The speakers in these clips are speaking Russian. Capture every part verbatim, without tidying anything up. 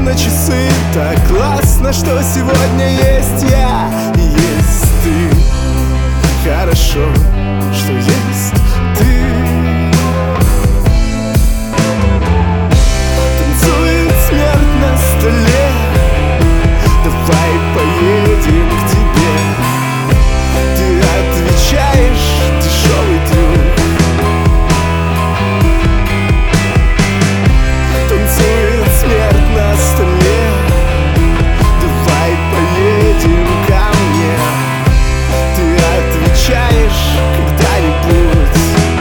на часы. Так классно, что сегодня есть я и есть ты. Хорошо, что есть ты. Танцует смерть на столе. Давай поедем к тебе. Ты отвечаешь, дешевый трюк. Танцует смерть на столе. Давай поедем ко мне. Ты отвечаешь когда-нибудь.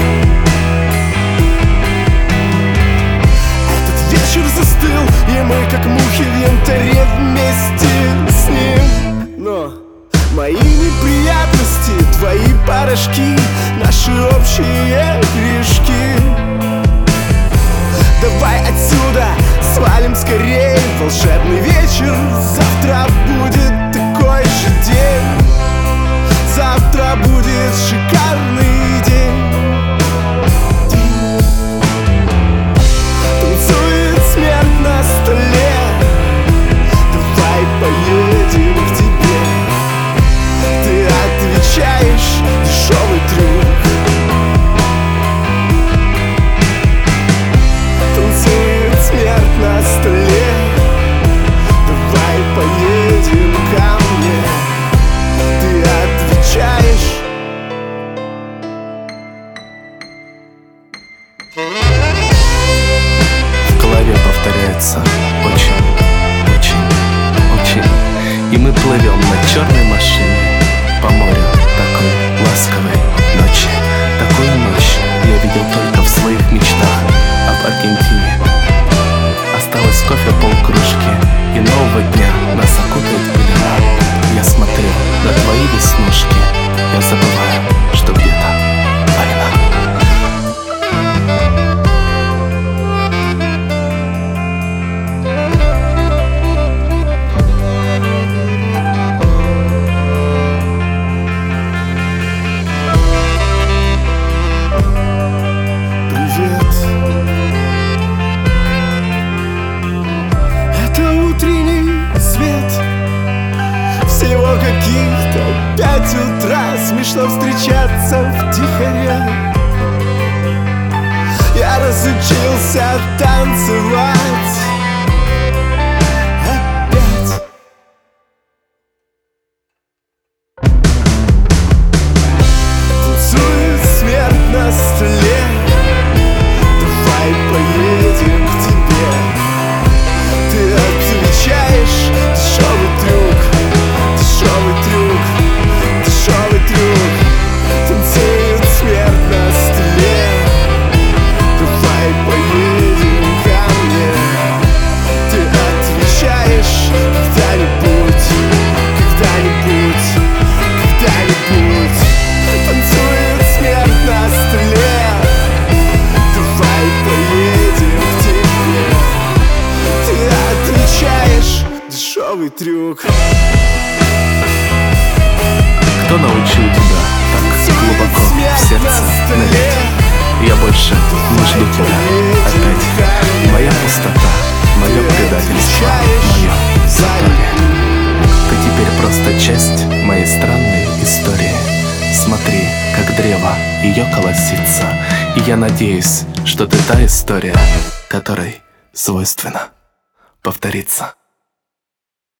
Этот вечер застыл, и мы как мухи в янтаре вместе с ним. Но мои неприятности, твои порошки, наши общие грешки. Давай отсюда свалим скорее. Волшебный вечер, завтра будет такой же день. Завтра будет шикарный день. Танцует смерть на столе. Давай поедем к тебе. Ты отвечаешь, дешевый трюк. Танцует смерть на столе. Давай поедем ко мне. Ты отвечаешь. В голове повторяется очень, очень, очень. И мы плывем на черной машине по морю такой ласковой ночи. Такую ночь я видел только в своих мечтах об Аргентине. Осталось кофе полкружки, и нового дня нас окутает пелена. Я смотрю на твои веснушки. Я забываю, что где-то война. Привет. Это утренний свет. Всего каких-то пять утра. Смешно встречаться в тихоре. Я разучился танцевать опять. Танцует смерть на столе. Давай поедем к тебе. Ты отвечаешь, дешевый трюк. Дешевый трюк, дешевый трюк. Танцует смерть на столе. Давай поедем ко мне. Ты отвечаешь когда-нибудь, когда-нибудь, когда-нибудь. Танцует смерть на столе. Давай поедем к тебе. Ты отвечаешь, дешевый трюк. Кто научил тебя так глубоко в сердце нырять? Я больше не жду тебя опять. Моя пустота, мое предательство, мое заторье. Ты теперь просто часть моей странной истории. Смотри, как древо ее колосится. И я надеюсь, что ты та история, которой свойственно повториться.